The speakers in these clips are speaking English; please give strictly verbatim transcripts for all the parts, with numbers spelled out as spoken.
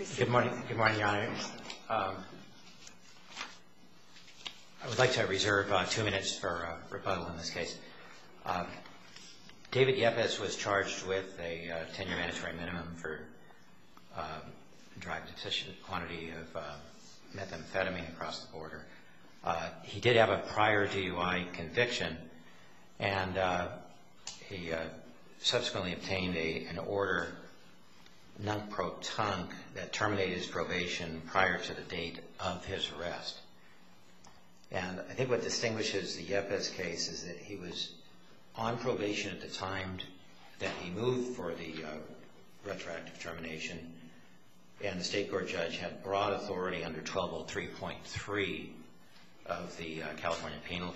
proceed. Good morning, good morning, Your Honor. Um, I would like to reserve uh, two minutes for uh, rebuttal in this case. Uh, David Yepes was charged with a uh, ten-year mandatory minimum for uh, driving a sufficient quantity of uh, methamphetamine across the border. Uh, he did have a prior D U I conviction, and uh, he uh, subsequently obtained a, an order nunc-pro-tunc that terminated his probation prior to the date of his arrest. And I think what distinguishes the Yepes case is that he was on probation at the time that he moved for the uh, retroactive termination, and the state court judge had broad authority under twelve oh three point three of the uh, California Penal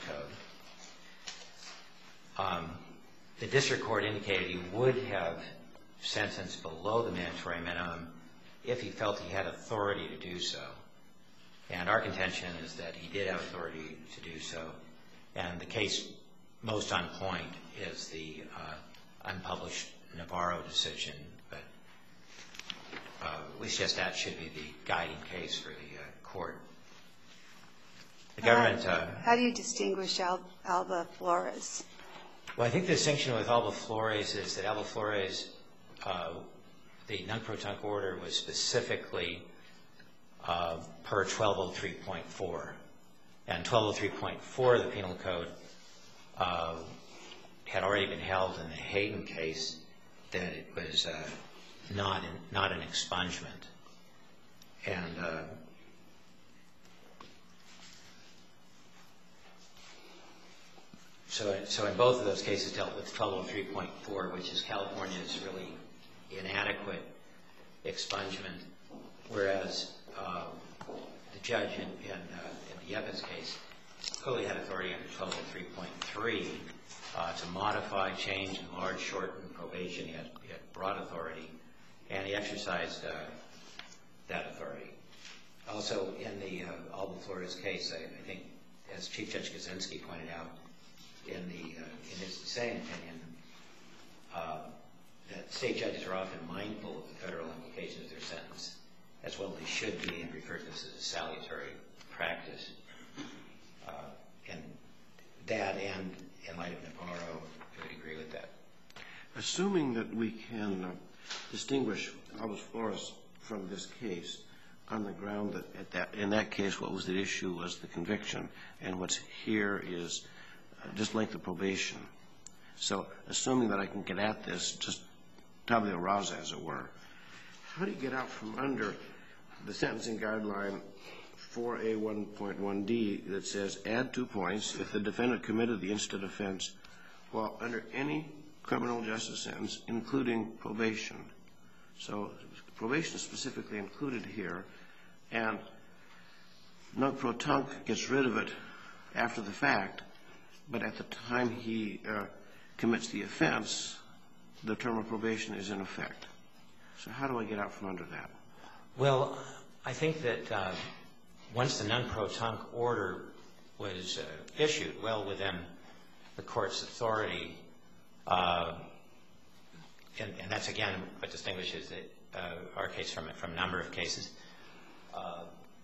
Code. Um, the district court indicated he would have sentenced below the mandatory minimum if he felt he had authority to do so. And our contention is that he did have authority to do so. And the case most on point is the uh, unpublished Navarro decision. But uh, we suggest that should be the guiding case for the uh, court. The government... Uh, How do you distinguish Al- Alba Flores? Well, I think the distinction with Alba Flores is that Alba Flores, uh, the nunc-pro-tunc order was specifically uh, per twelve oh three point four. And twelve oh three point four of the Penal Code uh, had already been held in the Hayden case that it was uh, not, in, not an expungement. And... Uh, So, so in both of those cases dealt with twelve oh three point four, which is California's really inadequate expungement, whereas uh, the judge in, in, uh, in the Yepes case clearly had authority under twelve oh three point three uh, to modify, change, enlarge, shorten probation. He had, he had broad authority, and he exercised uh, that authority. Also, in the uh, Alba Flores case, I, I think, as Chief Judge Kaczynski pointed out, in the uh, in his dissenting opinion, uh, that state judges are often mindful of the federal implications of their sentence, as well as they should be, and refer to this as a salutary practice. Uh, and that, and in light of Navarro, I would agree with that. Assuming that we can uh, distinguish Alba Flores from this case on the ground that, at that in that case what was the issue was the conviction, and what's here is just length of probation. So assuming that I can get at this, just tabula rasa, as it were, how do you get out from under the sentencing guideline four A one point one D that says add two points if the defendant committed the instant offense while under any criminal justice sentence, including probation? So probation is specifically included here, and nunc-pro-tunc gets rid of it after the fact, but at the time he uh, commits the offense, the term of probation is in effect. So how do I get out from under that? Well, I think that uh, once the nunc-pro-tunc order was uh, issued, well within the court's authority, uh, and, and that's again what distinguishes it, uh, our case from from a number of cases, uh,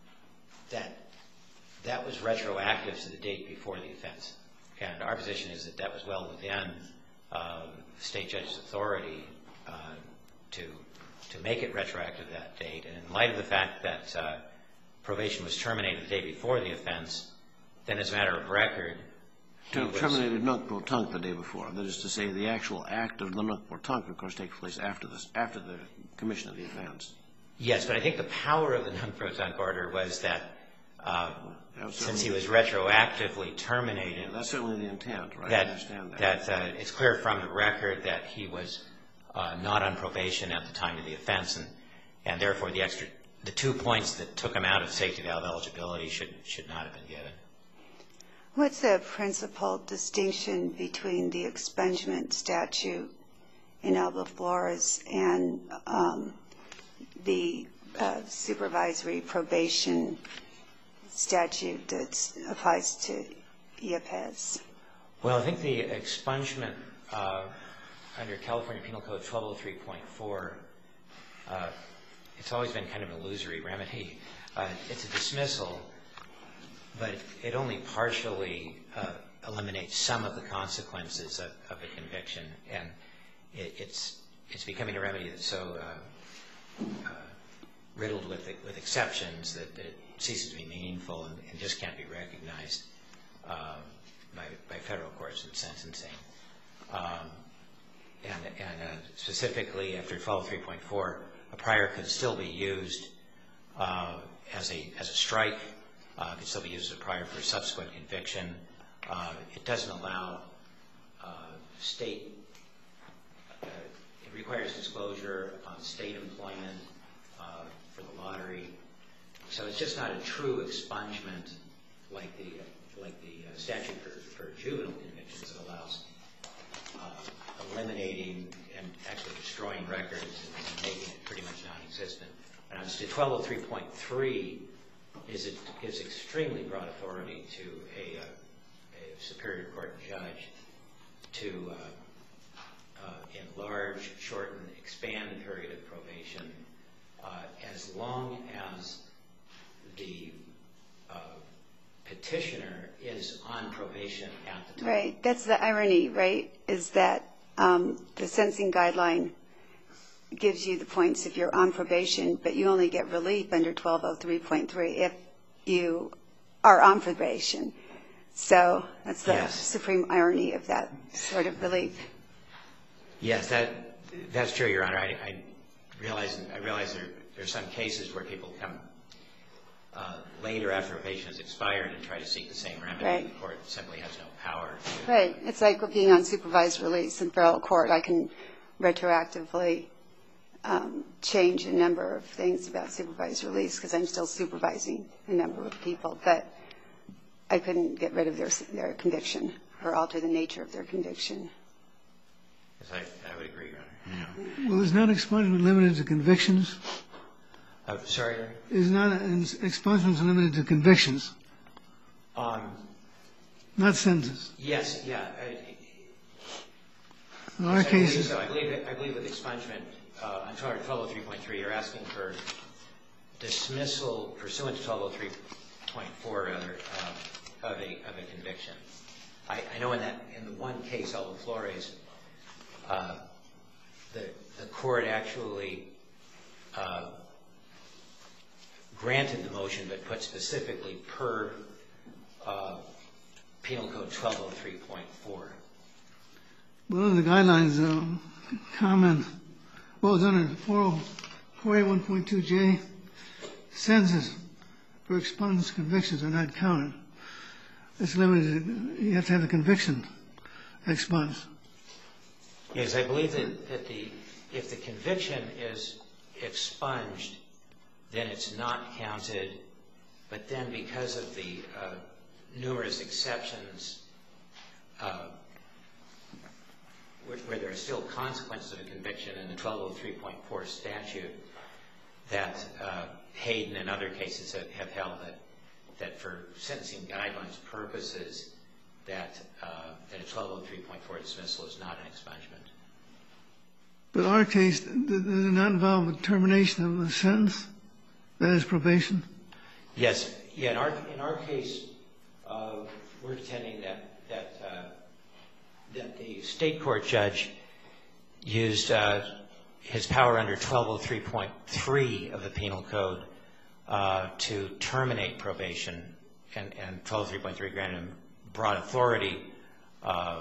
that that was retroactive to the date before the offense. And our position is that that was well within uh, the state judge's authority uh, to to make it retroactive to that date. And in light of the fact that uh, probation was terminated the day before the offense, then as a matter of record, he was terminated nunc-pro-tunc the day before. That is to say, the actual act of the nunc-pro-tunc, of course, takes place after this, after the commission of the offense. Yes, but I think the power of the nunc-pro-tunc order was that uh, since he was retroactively terminated, yeah, that's certainly the intent, right? That, I understand that. that uh, it's clear from the record that he was uh, not on probation at the time of the offense, and and therefore the extra, the two points that took him out of safety valve eligibility should should not have been given. What's the principal distinction between the expungement statute in Alba Flores and um, the uh, supervisory probation statute that applies to Yepes? Well, I think the expungement uh, under California Penal Code twelve oh three point four uh, it's always been kind of an illusory remedy. Uh, it's a dismissal, but it only partially uh, eliminates some of the consequences of, of a conviction, and it, it's it's becoming a remedy that's so uh, uh, riddled with with exceptions that, that it ceases to be meaningful and, and just can't be recognized uh, by by federal courts in sentencing. Um, and and uh, specifically after twelve oh three point four, a prior could still be used uh, as a as a strike. Uh, it could still be used as a prior for subsequent conviction. Uh, it doesn't allow uh, state. Uh, it requires disclosure upon state employment uh, for the lottery. So it's just not a true expungement like the like the uh, statute for, for juvenile convictions that allows uh, eliminating and actually destroying records and making it pretty much non-existent. And as to twelve oh three point three, is it gives extremely broad authority to a, uh, a superior court judge to uh, uh, enlarge, shorten, expand the period of probation uh, as long as the uh, petitioner is on probation at the time. Right. That's the irony, right, is that um, the sentencing guideline gives you the points if you're on probation, but you only get relief under twelve oh three point three if you are on probation. So that's the Yes. supreme irony of that sort of relief. Yes, that that's true, Your Honor. I, I realize I realize there there's some cases where people come uh, later after probation has expired and try to seek the same remedy. Right. The court simply has no power to. Right. It's like being on supervised release in federal court. I can retroactively um, change a number of things about supervised release because I'm still supervising a number of people, but I couldn't get rid of their their conviction or alter the nature of their conviction. Yes, I, I would agree, Your Honor. Yeah. Well, is not expungement limited to convictions? Uh, sorry, Your Honor? Is not expungements limited to convictions, Um, not sentences? yes, yeah. I, In our yes, I believe cases, so. I believe, I believe with expungement, uh, on twelve oh three point three, you're asking for dismissal pursuant to twelve oh three point four, rather, uh, of a of a conviction. I, I know in that in the one case, Alba Flores, uh, the the court actually uh, granted the motion, but put specifically per uh, Penal Code twelve oh three point four. well, under the guidelines, uh, comment, what was under four eighty-one point two J, sentences for expunged convictions are not counted. It's limited, you have to have the conviction expunged. Yes, I believe that, that the if the conviction is expunged, then it's not counted. But then because of the uh, numerous exceptions uh, where, where there are still consequences of a conviction in the twelve oh three point four statute, that uh, Hayden and other cases have, have held that that for sentencing guidelines purposes, that uh, that a twelve oh three point four dismissal is not an expungement. But our case, does it not involve a termination of the sentence? That is probation? Yes. Yeah. In our in our case, uh, we're contending that that uh, that the state court judge used uh, his power under twelve oh three point three of the Penal Code uh, to terminate probation, and and twelve oh three point three granted him broad authority uh,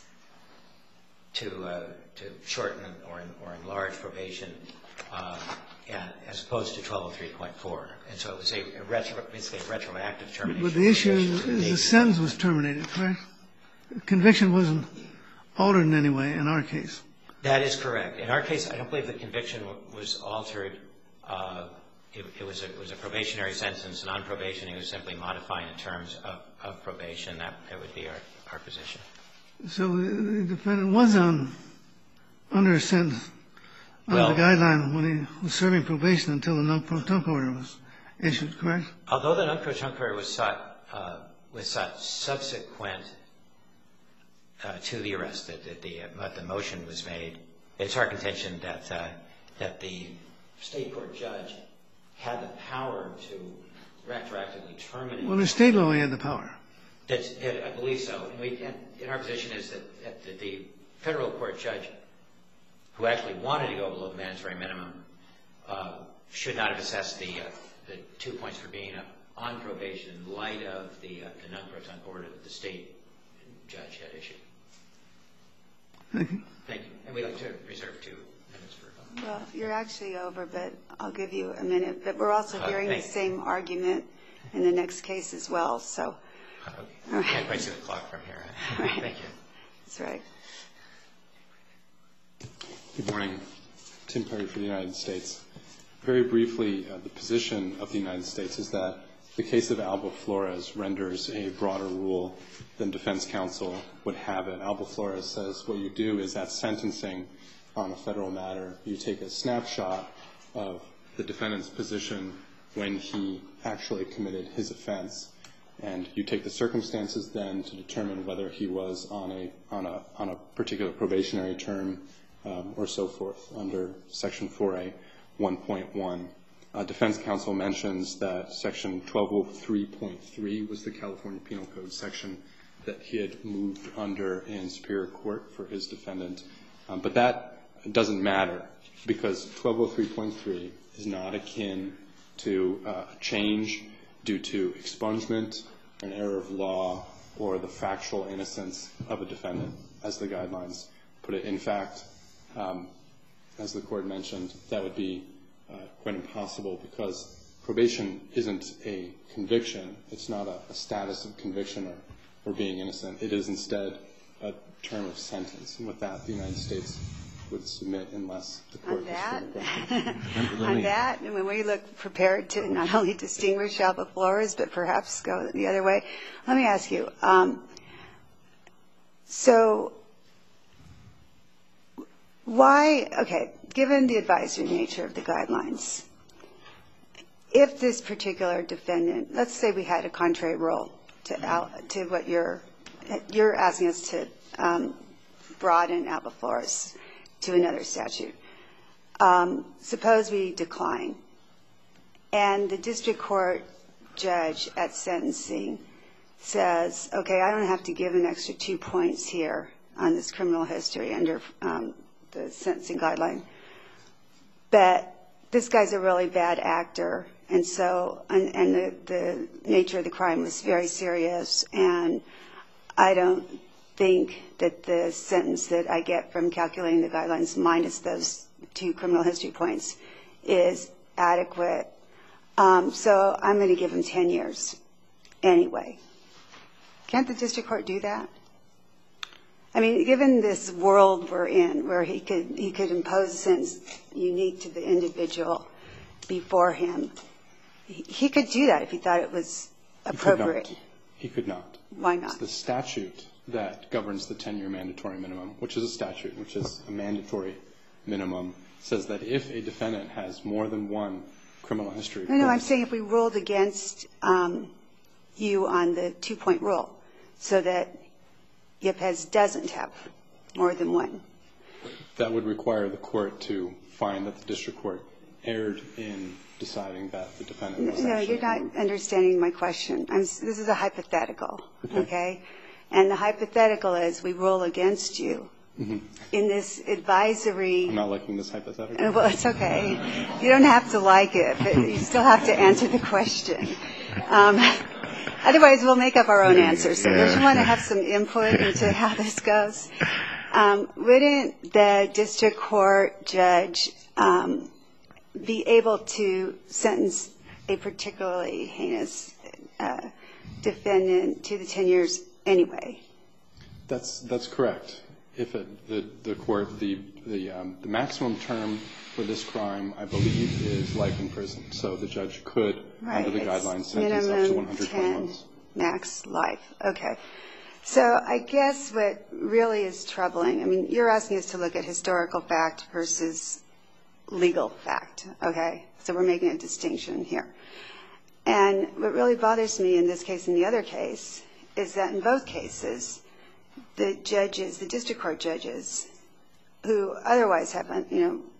to uh, to shorten or or enlarge probation. Uh, And, as opposed to twelve oh three point four. And so it was a, a retro, basically a retroactive termination. But the issue is the sentence was terminated, correct? Conviction wasn't altered in any way in our case. That is correct. In our case, I don't believe the conviction w- was altered. Uh, it, it, was a, it was a probationary sentence, and on probation, he was simply modifying the terms of, of probation. That, that would be our, our position. So the defendant was on under a sentence under Well, the guideline when he was serving probation until the non-proton order was issued, correct? Although the non-proton order was sought, uh, was sought subsequent uh, to the arrest, that, that the, uh, the motion was made, it's our contention that uh, that the state court judge had the power to retroactively terminate. Well, the state law had the power. That's, I believe so. And, we, and, and our position is that, that the, the federal court judge, who actually wanted to go below the mandatory minimum, uh, should not have assessed the uh, the two points for being uh, on probation in light of the, uh, the non-proton order that the state judge had issued. Thank you. Thank you. And we'd like to reserve two minutes for uh, Well, you're actually over, but I'll give you a minute. But we're also Uh, hearing the thanks. same argument in the next case as well. So, Okay. All right. Can't quite see the clock from here. All right. Thank you. that's right. Good morning. Tim Perry for the United States. Very briefly, uh, the position of the United States is that the case of Alba Flores renders a broader rule than defense counsel would have it. Alba Flores says what you do is at sentencing on a federal matter, you take a snapshot of the defendant's position when he actually committed his offense, and you take the circumstances then to determine whether he was on a on a on a particular probationary term um, or so forth under Section four A one point one. Uh, defense counsel mentions that Section twelve oh three point three was the California Penal Code section that he had moved under in Superior Court for his defendant, um, but that doesn't matter because twelve oh three point three is not akin to uh, a change due to expungement, an error of law, or the factual innocence of a defendant, as the guidelines put it. In fact, um, as the court mentioned, that would be uh, quite impossible because probation isn't a conviction. It's not a, a status of conviction or, or being innocent. It is instead a term of sentence. And with that, the United States would submit unless the court On that, was on that, and when we look prepared to not only distinguish Alba Flores, but perhaps go the other way, let me ask you, um, so why, okay, given the advisory nature of the guidelines, if this particular defendant, let's say we had a contrary rule to, Al, to what you're, you're asking us to um, broaden Alba Flores to another statute. Um, suppose we decline, and the district court judge at sentencing says, okay, I don't have to give an extra two points here on this criminal history under um, the sentencing guideline, but this guy's a really bad actor, and so, and, and the, the nature of the crime was very serious, and I don't think that the sentence that I get from calculating the guidelines minus those two criminal history points is adequate. Um, so I'm going to give him ten years anyway. Can't the district court do that? I mean, given this world we're in where he could he could impose a sentence unique to the individual before him, he, he could do that if he thought it was appropriate. He could not. He could not. Why not? It's the statute that governs the ten-year mandatory minimum, which is a statute, which is a mandatory minimum, says that if a defendant has more than one criminal history. No, no, I'm saying if we ruled against um, you on the two-point rule so that Yepes doesn't have more than one. That would require the court to find that the district court erred in deciding that the defendant was No, actually. you're not understanding my question. I'm, this is a hypothetical, okay? okay? And the hypothetical is we rule against you mm-hmm. in this advisory. I'm not liking this hypothetical. Well, it's okay. You don't have to like it, but you still have to answer the question. Um, otherwise, we'll make up our own answers. So don't you want to have some input into how this goes? Um, wouldn't the district court judge um, be able to sentence a particularly heinous uh, defendant to the ten years anyway? That's that's correct. If it, the the court the the um, the maximum term for this crime, I believe, is life in prison. So the judge could, right. under the it's guidelines, sentence up to one hundred twenty ten months. Max life. Okay. So I guess what really is troubling, I mean, you're asking us to look at historical fact versus legal fact, okay? So we're making a distinction here. And what really bothers me in this case and the other case is that in both cases, the judges, the district court judges, who otherwise have, you know,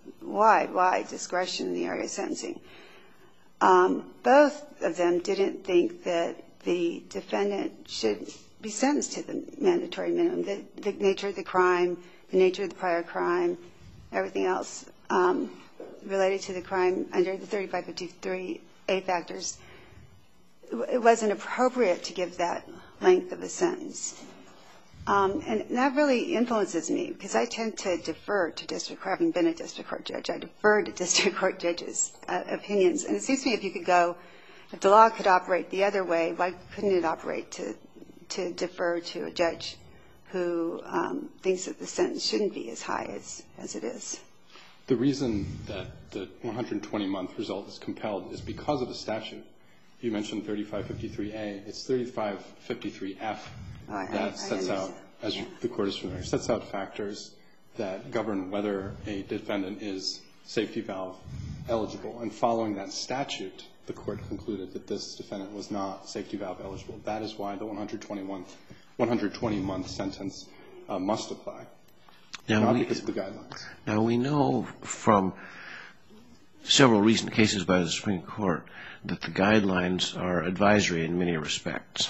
wide, wide discretion in the area of sentencing. Um, both of them didn't think that the defendant should be sentenced to the mandatory minimum. The, the nature of the crime, the nature of the prior crime, everything else um, related to the crime under the thirty-five fifty-three A factors, it wasn't appropriate to give that length of a sentence. Um, and that really influences me because I tend to defer to district court. Having been a district court judge, I defer to district court judges' uh, opinions. And it seems to me if you could go, if the law could operate the other way, why couldn't it operate to to defer to a judge who um, thinks that the sentence shouldn't be as high as, as it is? The reason that the one hundred twenty month result is compelled is because of the statute. You mentioned thirty-five fifty-three A. It's thirty-five fifty-three F Oh, I- that I sets out, as yeah. the court is familiar, sets out factors that govern whether a defendant is safety valve eligible. And following that statute, the court concluded that this defendant was not safety valve eligible. That is why the one hundred twenty month sentence uh, must apply, Now not we, because of the guidelines. Now, we know from several recent cases by the Supreme Court that the guidelines are advisory in many respects.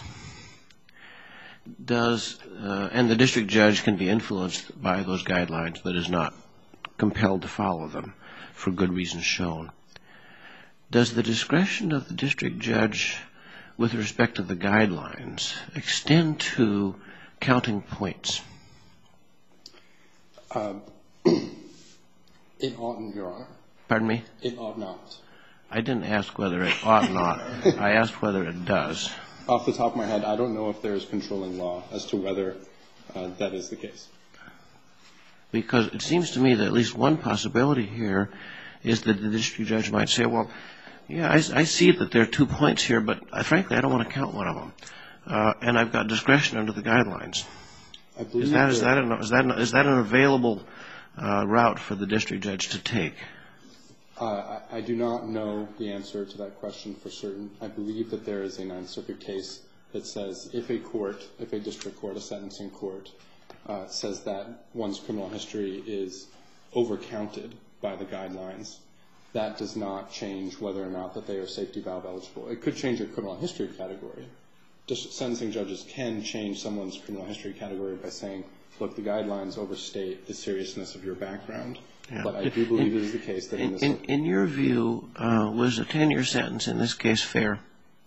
Does, uh, and the district judge can be influenced by those guidelines but is not compelled to follow them for good reasons shown. Does the discretion of the district judge with respect to the guidelines extend to counting points? Um, it oughtn't, Your Honor. Pardon me? It ought not. I didn't ask whether it ought not. I asked whether it does. Off the top of my head, I don't know if there is controlling law as to whether uh, that is the case. Because it seems to me that at least one possibility here is that the district judge might say, well, yeah, I, I see that there are two points here, but uh, frankly, I don't want to count one of them. Uh, and I've got discretion under the guidelines. I believe Is that, is there- that, an, is that, an, is that an available uh, route for the district judge to take? Uh, I, I do not know the answer to that question for certain. I believe that there is a Ninth Circuit case that says if a court, if a district court, a sentencing court, uh, says that one's criminal history is overcounted by the guidelines, that does not change whether or not that they are safety valve eligible. It could change your criminal history category. Just sentencing judges can change someone's criminal history category by saying, look, the guidelines overstate the seriousness of your background. Yeah. But I do believe it is the case that in In, this in, in your view, uh, was a ten-year sentence in this case fair?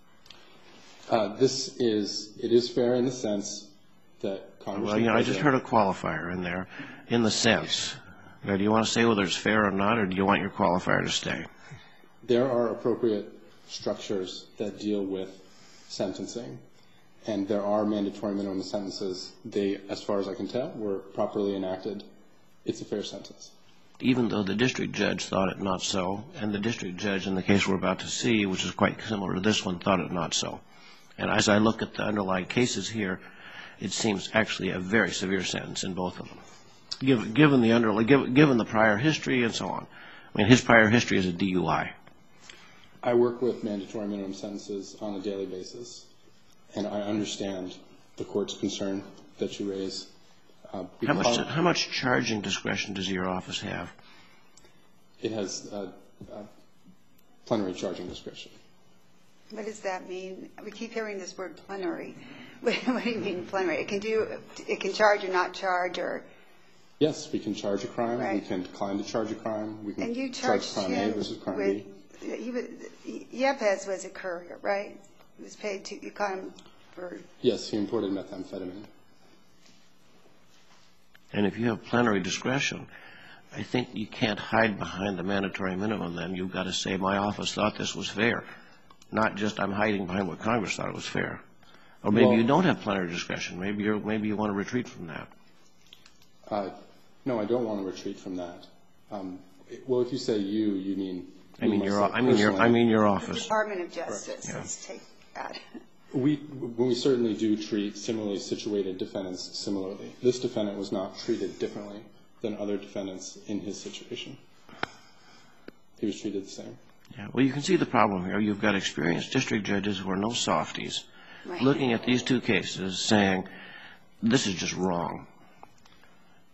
Uh, this is, it is fair in the sense that Congress... Well, you know, I just heard a qualifier in there, in the sense. Now, do you want to say whether it's fair or not, or do you want your qualifier to stay? There are appropriate structures that deal with sentencing, and there are mandatory minimum sentences. They, as far as I can tell, were properly enacted. It's a fair sentence. Even though the district judge thought it not so, and the district judge in the case we're about to see, which is quite similar to this one, thought it not so. And as I look at the underlying cases here, it seems actually a very severe sentence in both of them, given, given the underlying, given, given the prior history and so on. I mean, his prior history is a D U I. I work with mandatory minimum sentences on a daily basis, and I understand the court's concern that you raise. Uh, How much, how much charging discretion does your office have? It has uh, uh, plenary charging discretion. What does that mean? We keep hearing this word plenary. What, what do you mean plenary? It can do, it can charge or not charge, or... Yes, we can charge a crime. Right. We can decline to charge a crime. We can And you charge charged crime A him versus crime with, B. he was, Yepes was a courier, right? He was paid to, you caught him for... Yes, he imported methamphetamine. And if you have plenary discretion, I think you can't hide behind the mandatory minimum then. You've got to say, my office thought this was fair. Not just I'm hiding behind what Congress thought it was fair. Or maybe Well, you don't have plenary discretion. Maybe you're, maybe you want to retreat from that. Uh, no, I don't want to retreat from that. Um, it- well, if you say you, you mean I mean, your, myself I mean, your, I personally. mean, your The office. Department of Justice, Yeah. let's take that. We, when we certainly do treat similarly situated defendants similarly. This defendant was not treated differently than other defendants in his situation. He was treated the same. Yeah. Well, you can see the problem here. You've got experienced district judges who are no softies, Right. looking at these two cases saying, this is just wrong.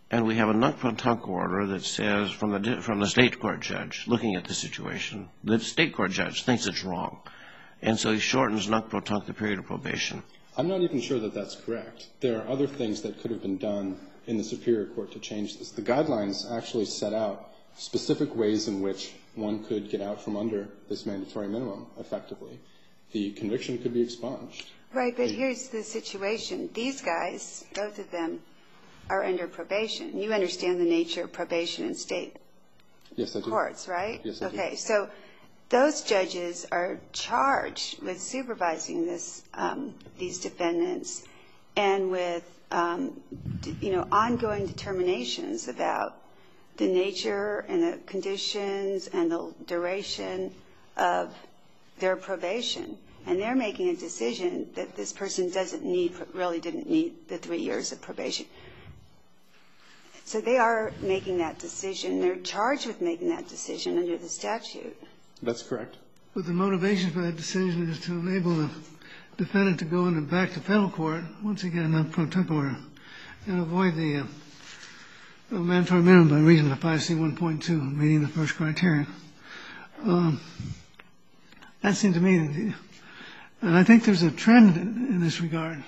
and we have a nunc-pro-tunc order that says from the from the state court judge looking at the situation, the state court judge thinks it's wrong, and so he shortens nunc-pro-tunc the period of probation. I'm not even sure that that's correct. There are other things that could have been done in the Superior Court to change this. The guidelines actually set out specific ways in which one could get out from under this mandatory minimum effectively. The conviction could be expunged. Right, but here's the situation. These guys, both of them, are under probation. You understand the nature of probation in state yes, I do. courts, right? Yes, I do. Okay, so those judges are charged with supervising this, um, these defendants and with, um, d- you know, ongoing determinations about the nature and the conditions and the duration of their probation. And they're making a decision that this person doesn't need, really didn't need the three years of probation. So they are making that decision. They're charged with making that decision under the statute. That's correct. But the motivation for that decision is to enable the defendant to go in and back to federal court, once again, not pro-tunc order, and avoid the uh, mandatory minimum by reason of five C one point two, meeting the first criterion. Um, that seemed to me, and I think there's a trend in this regard.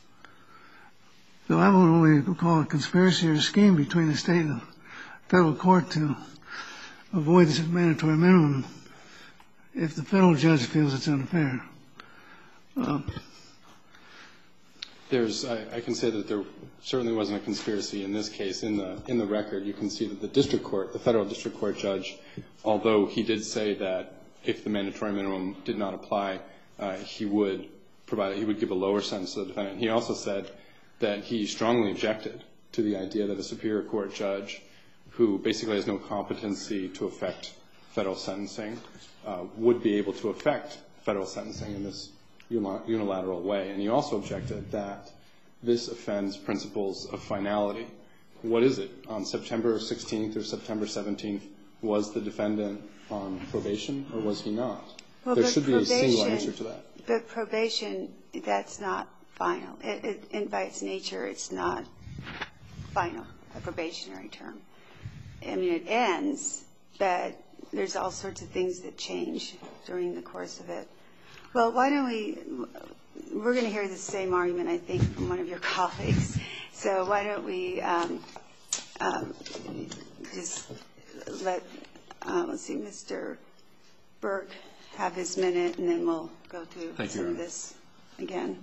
So I won't only call it conspiracy or a scheme between the state and the federal court to avoid this mandatory minimum if the federal judge feels it's unfair. Um, There's, I, I can say that there certainly wasn't a conspiracy in this case. In the in the record, you can see that the district court, the federal district court judge, although he did say that if the mandatory minimum did not apply, uh, he would provide, he would give a lower sentence to the defendant. He also said that he strongly objected to the idea that a superior court judge, who basically has no competency to affect federal sentencing, uh, would be able to affect federal sentencing in this unilateral way. And he also objected that this offends principles of finality. What is it? On September sixteenth or September seventeenth, was the defendant on probation or was he not? Well, there should be a single probation- answer to that. But probation, that's not final. It, it, and by its nature, it's not final, a probationary term. I mean, it ends, but there's all sorts of things that change during the course of it. Well, why don't we, we're going to hear the same argument, I think, from one of your colleagues. So why don't we um, um, just let, uh, let's see, Mister Burke have his minute, and then we'll go through Thank some you, of this again.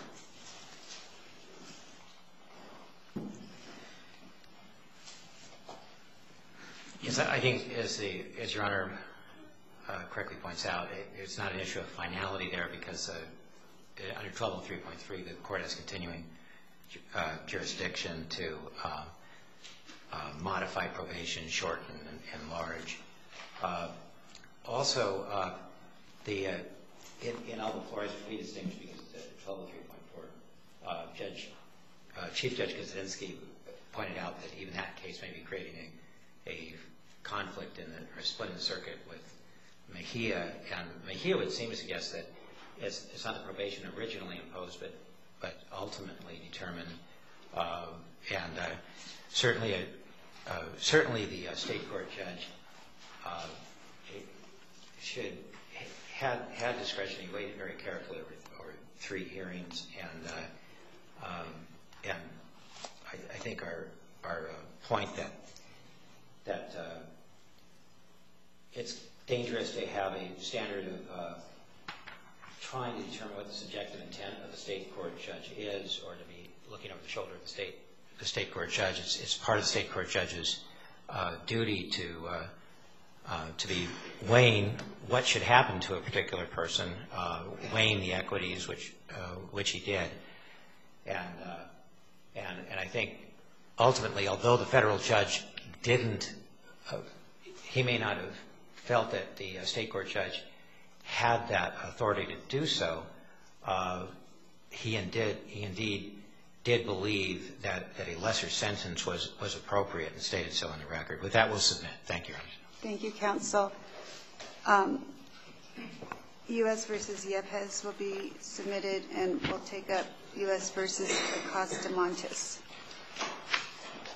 Yes, I think as the as Your Honor uh, correctly points out, it, it's not an issue of finality there because uh, under twelve oh three point three, the court has continuing uh, jurisdiction to uh, uh, modify probation, shorten, and enlarge. Uh, also, uh, the uh, in, in Alba Flores, we distinguish because uh, twelve oh three point four, uh, Judge uh, Chief Judge Kaczynski pointed out that even that case may be creating a, a conflict in the, or split in the circuit with Mejia, and Mejia would seem to suggest that it's, it's not the probation originally imposed, but but ultimately determined, uh, and uh, certainly a, uh, certainly the uh, state court judge uh, should had had discretion. He weighed it very carefully over, over three hearings, and uh, um, and I, I think our our uh, point that that uh, it's dangerous to have a standard of uh, trying to determine what the subjective intent of the state court judge is, or to be looking over the shoulder of the state the state court judge. It's, it's part of the state court judge's uh, duty to uh, uh, to be weighing what should happen to a particular person, uh, weighing the equities, which uh, which he did, and uh, and and I think ultimately, although the federal judge didn't, uh, he may not have felt that the uh, state court judge had that authority to do so. Uh, he indeed, he indeed did believe that, that a lesser sentence was, was appropriate and stated so in the record. With that, we'll submit. Thank you. Thank you, counsel. Um, U S versus Yepes will be submitted, and we'll take up U S versus Acosta Montes.